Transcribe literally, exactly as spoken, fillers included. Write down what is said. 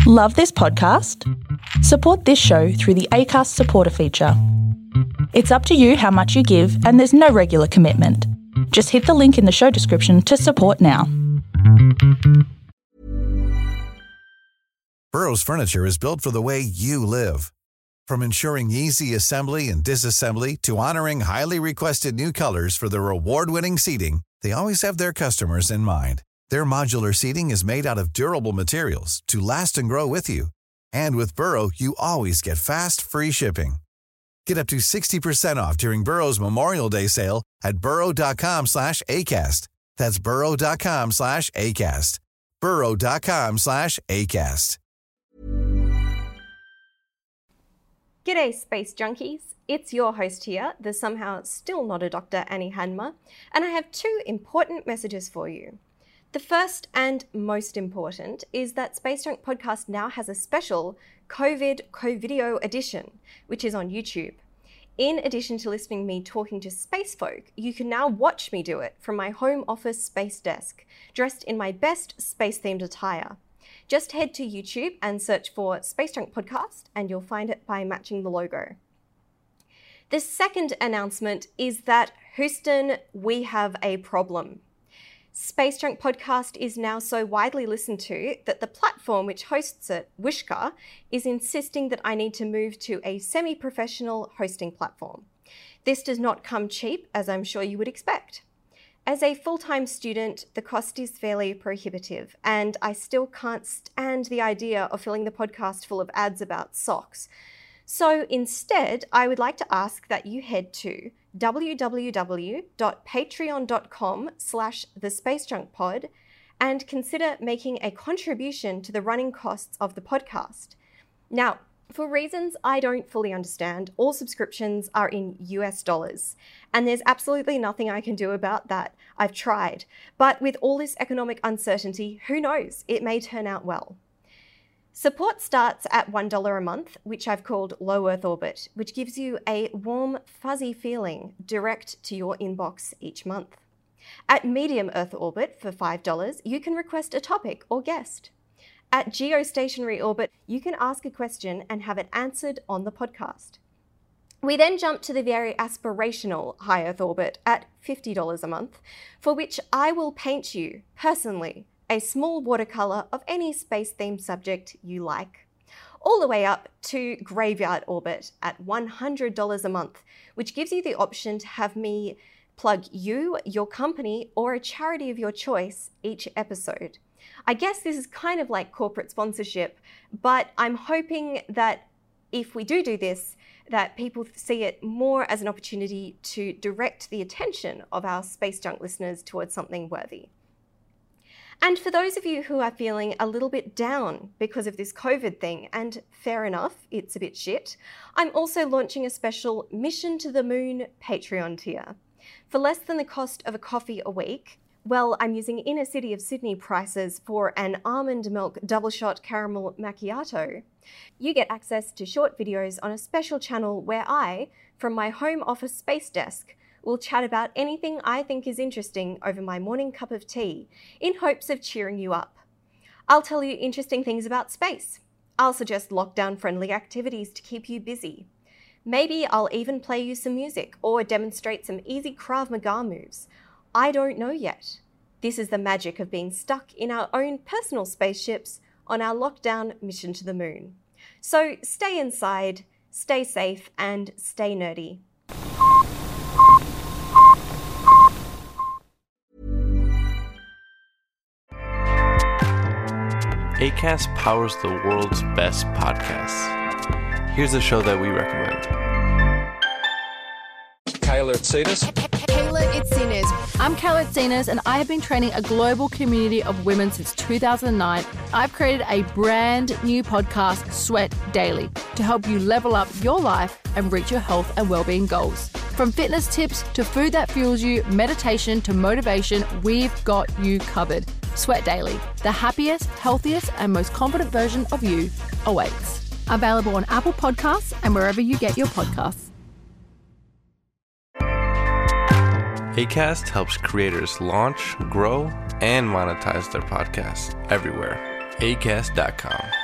Love this podcast? Support this show through the Acast supporter feature. It's up to you how much you give, and there's no regular commitment. Just hit the link in the show description to support now. Burrow's furniture is built for the way you live. From ensuring easy assembly and disassembly to honoring highly requested new colors for their award-winning seating, they always have their customers in mind. Their modular seating is made out of durable materials to last and grow with you. And with Burrow, you always get fast, free shipping. Get up to sixty percent off during Burrow's Memorial Day sale at burrow.com slash ACAST. That's burrow.com slash ACAST. burrow.com slash ACAST. G'day Space Junkies, it's your host here, the somehow still not a doctor Annie Hanma, and I have two important messages for you. The first and most important is that Space Junk Podcast now has a special COVID co-video edition, which is on YouTube. In addition to listening to me talking to space folk, you can now watch me do it from my home office space desk, dressed in my best space-themed attire. Just head to YouTube and search for Space Junk Podcast, and you'll find it by matching the logo. The second announcement is that, Houston, we have a problem. Space Junk Podcast is now so widely listened to that the platform which hosts it, Wishka, is insisting that I need to move to a semi-professional hosting platform. This does not come cheap, as I'm sure you would expect. As a full-time student, the cost is fairly prohibitive, and I still can't stand the idea of filling the podcast full of ads about socks. So instead, I would like to ask that you head to www.patreon.com slash the Space Junk Pod and consider making a contribution to the running costs of the podcast. Now, for reasons I don't fully understand, all subscriptions are in U S dollars, and there's absolutely nothing I can do about that. I've tried, but with all this economic uncertainty, who knows? It may turn out well. Support starts at one dollar a month, which I've called Low Earth Orbit, which gives you a warm, fuzzy feeling direct to your inbox each month. At Medium Earth Orbit for five dollars, you can request a topic or guest. At Geostationary Orbit, you can ask a question and have it answered on the podcast. We then jump to the very aspirational High Earth Orbit at fifty dollars a month, for which I will paint you, personally, a small watercolour of any space-themed subject you like, all the way up to Graveyard Orbit at one hundred dollars a month, which gives you the option to have me plug you, your company, or a charity of your choice each episode. I guess this is kind of like corporate sponsorship, but I'm hoping that if we do do this, that people see it more as an opportunity to direct the attention of our Space Junk listeners towards something worthy. And for those of you who are feeling a little bit down because of this COVID thing, and fair enough, it's a bit shit, I'm also launching a special Mission to the Moon Patreon tier. For less than the cost of a coffee a week, well, I'm using inner city of Sydney prices for an almond milk double shot caramel macchiato. You get access to short videos on a special channel where I, from my home office space desk, will chat about anything I think is interesting over my morning cup of tea, in hopes of cheering you up. I'll tell you interesting things about space. I'll suggest lockdown-friendly activities to keep you busy. Maybe I'll even play you some music or demonstrate some easy Krav Maga moves. I don't know yet. This is the magic of being stuck in our own personal spaceships on our lockdown mission to the moon. So stay inside, stay safe, and stay nerdy. Acast powers the world's best podcasts. Here's a show that we recommend. Kayla Itsinas. Kayla Itsinas. I'm Kayla Itsinas, and I have been training a global community of women since two thousand nine. I've created a brand new podcast, Sweat Daily, to help you level up your life and reach your health and well-being goals. From fitness tips to food that fuels you, meditation to motivation, we've got you covered. Sweat Daily, the happiest, healthiest, and most confident version of you awaits. Available on Apple Podcasts and wherever you get your podcasts. Acast helps creators launch, grow, and monetize their podcasts everywhere. acast dot com.